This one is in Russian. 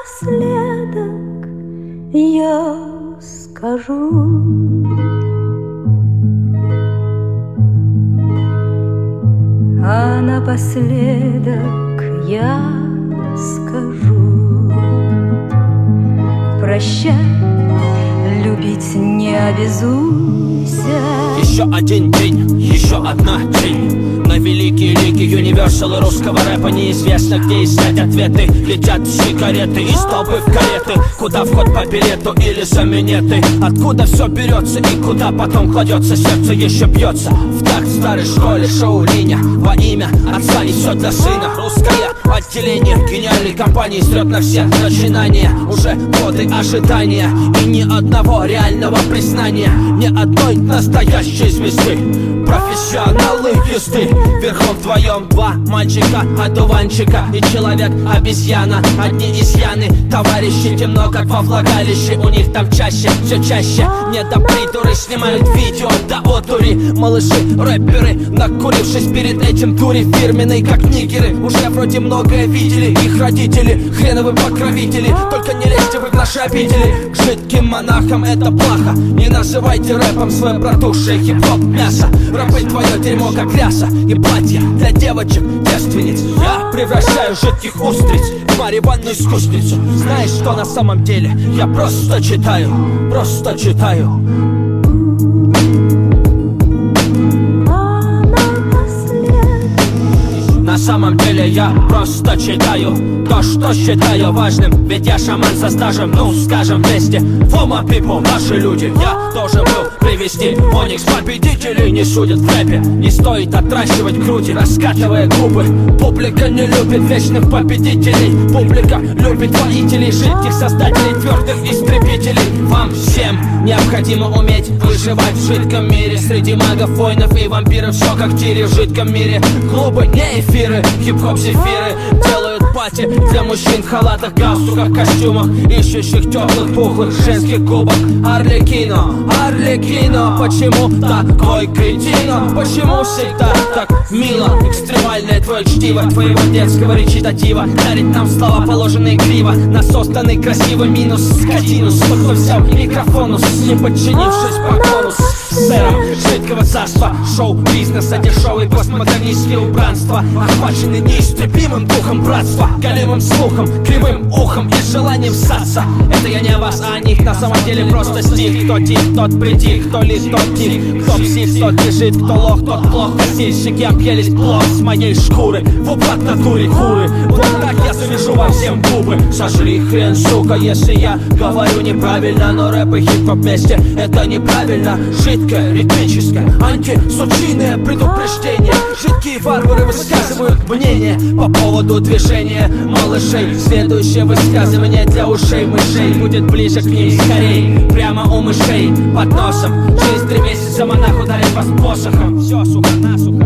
напоследок я скажу: а напоследок я скажу: прощай, любить не обязуйся. Еще один день, еще одна тень на великие лиги универсалы русского рэпа. Неизвестно, где искать ответы. Летят сигареты из толпы в кареты. Куда вход по билету или за минеты? Откуда все берется и куда потом кладется? Сердце еще бьется в такт старой школе. Шоу Линя во имя отца и все для сына. Русское отделение гениальной компании стрет на все начинания. Уже годы ожидания и ни одного реального признания, ни одной настоящей звезды. Профессионалы езды верхом вдвоем, два мальчика, одуванчика и человек-обезьяна. Одни изъяны, товарищи, темно как во влагалище. У них там чаще, все чаще недопридуры снимают видео до одури. Малыши, рэперы, накурившись перед этим дури фирменной, как нигеры. Уже вроде многое видели, их родители хреновы покровители. Только не лезьте, вы в наши обидели. К жидким монахам это плохо. Не называйте рэпом свое протухшее хип-хоп мясо. Рэпы твое дерьмо как ряса и платья для девочек, девственниц. Я превращаю жидких устриц в марихуанную искусницу. Знаешь, что на самом деле? Я просто читаю, просто читаю. На самом деле я просто читаю то, что считаю важным. Ведь я шаман со стажем, ну скажем вместе. Фома пипо, наши люди. Я должен был привести Оникс. Победителей не судят в рэпе. Не стоит отращивать груди, раскатывая губы. Публика не любит вечных победителей. Публика любит воителей, жидких создателей, твердых истребителей. Вам всем необходимо уметь выживать в жидком мире. Среди магов, воинов и вампиров все как в тире в жидком мире. Клубы не эфиры, хип-хоп зефиры делают пати для мужчин в халатах, галстуках, костюмах, ищущих теплых, пухлых женских губок. Арлекино, Арлекино, почему такой кретино? Почему всегда так мило? Экстремальное твое чтиво, твоего детского речитатива дарит нам слова, положенные криво. Насостанный красивый минус, скотину, кто взял микрофонус, не подчинившись поклону сэром жидкого царства. Шоу-бизнеса, дешевый постмодернистские убранства, охвачены неистребимым духом братства, голимым слухом, кривым ухом и желанием ссаться. Это я не о вас, а о них, на самом деле просто стих. Кто тих, тот притих, кто лит, тот тих. Кто псих, тот бежит, кто лох, тот плох. Косильщики объелись плохо с моей шкуры. В уплат натуре хуры. Вот так я завяжу вам всем губы. Сожри хрен, сука, если я говорю неправильно. Но рэп и хип-хоп вместе это неправильно. Жидкое, ритмическое, антисучиное предупреждение. Жидкие варвары высказывают мнение по поводу движения малышей. Следующее высказывание для ушей мышей будет ближе к ним скорей. Прямо у мышей под носом. Через 3 месяца монах ударит вас посохом. Все, сука, насухо.